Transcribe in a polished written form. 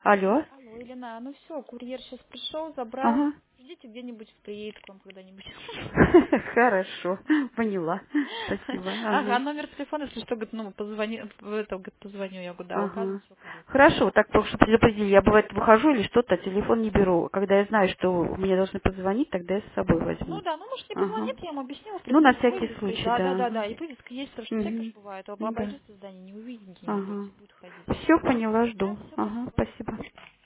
Алло. Алло, Елена, ну все, курьер сейчас пришел, забрал. Ага. Ждите где-нибудь, приедет к вам когда-нибудь. Хорошо. Поняла. Спасибо. Ага, Ага. номер телефона, если что, говорит, ну, позвони, в это, говорит, позвоню. Я говорю, да, указан, Ага. все корректно. Хорошо, так потому что предупредили. Я бывает выхожу или что-то, телефон не беру. Когда я знаю, что мне должны позвонить, тогда я с собой Ну возьму. да, ну может не Ага. позвонит, я ему объяснила, в Ну, на принципе, с всякий вывеской. случай, Да, да, да. да, Ага. да, и вывеска есть, потому что всякое ж Угу. бывает. Да. Обойдется здание, не увидит где-нибудь Ага. и будет ходить. Все поняла, Да, жду. все, Ага, спасибо. спасибо.